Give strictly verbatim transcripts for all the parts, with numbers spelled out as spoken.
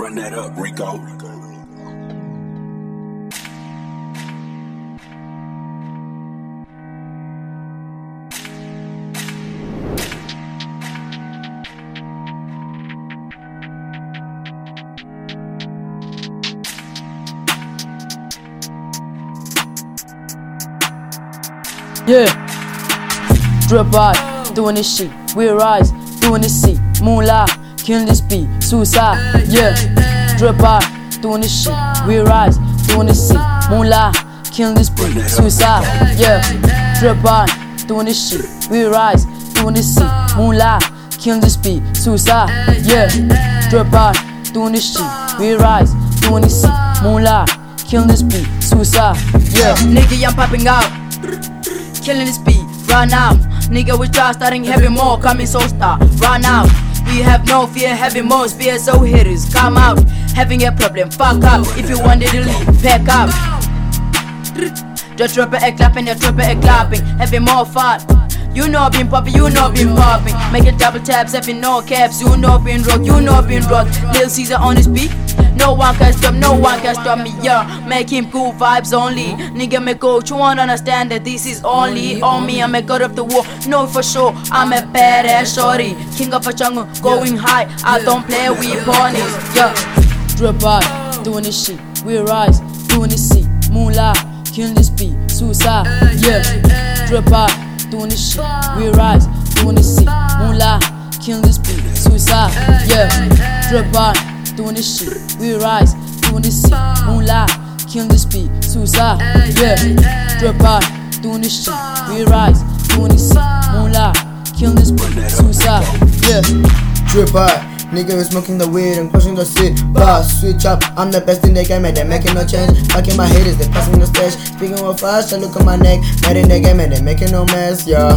Run that up, Rico. Yeah, drip out, doing this shit. We rise, doing this shit. Moolah, killing this beat. Suicide, yeah. Drip out, doing this shit. We rise, doing this shit. Moolah, killing this beat. Suicide, yeah. Drip out, doing this shit. We rise, doing this shit. Moolah, killing this beat. Suicide, yeah. Drip out, doing this shit. We rise, doing this shit. Moolah, killing this beat. Suicide, yeah. Nigga, I'm popping out. Killing this beat, run out. Nigga, we try starting heavy more, coming so star, run out. We have no fear, heavy more spear, so hitters come out. Having a problem, fuck up. If you wanted to leave, pack up. The trapper a clapping, the trapper a clapping. Heavy more fun. You know been popping, you know been popping. Making double taps, having no caps. You know been rock, you know been rock. Lil Caesar on his beat. No one can stop, no one can stop me, yeah. Make him cool vibes only. Nigga, me coach, you won't understand that this is only on me. I'm a god of the war, no for sure. I'm a badass shorty, king of a jungle, going high. I don't play with ponies, yeah. Drip out, doing this shit. We rise, doing this shit. Moolah, killing this beat. Suicide, yeah. Drip out, doing this shit. We rise, doing this shit. Moolah, killing this beat. Suicide, yeah. Drip out, doing this shit, we rise, doing this shit. Moolah, killing this beat. Suicide, yeah. Drip out, doing this shit, we rise, doing this shit. Moolah, killing this beat. Suicide, yeah. Drip out, nigga is smoking the weed and pushing the shit. Boss, switch up, I'm the best in the game and they making no change. Fucking my haters, they passing the stage. Speaking with fast, I look at my neck. Mad in the game and they making no mess, yeah.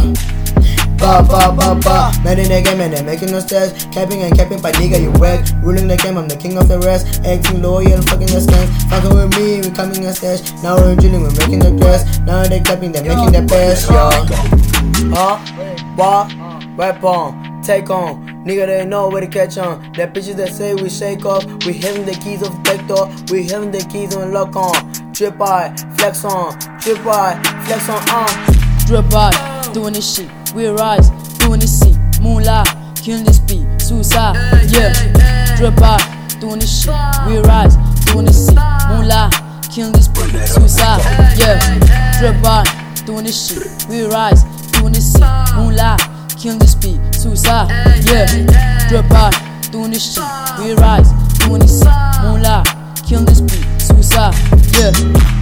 Ba ba ba ba, mad in the game and they making no stats. Capping and capping, but nigga you wreck. Ruling the game, I'm the king of the rest. Acting loyal, fucking the scams. Fucking with me, we coming a stash. Now we're drilling, we're making the grass. Now they clapping, they're making the best, yo. Huh? What? Weapon, take on. Nigga, they know where to catch on. That bitches that say we shake off. We having the keys of the door. We having the keys on lock on. Drip eye, flex on. Drip eye, flex on, uh. Drip out, doing this shit. We rise, doing this shit. Moolah, killing this beat. Suicide, yeah. Drip out, doing this shit. We rise, doing this shit. Moolah, killing this beat. Suicide, yeah. Drip out, doing this shit. We rise, doing this shit. Moolah, killing this beat. Suicide, yeah. Drip out, doing this shit. We rise, doing this shit. Moolah, killing this beat. Suicide, yeah.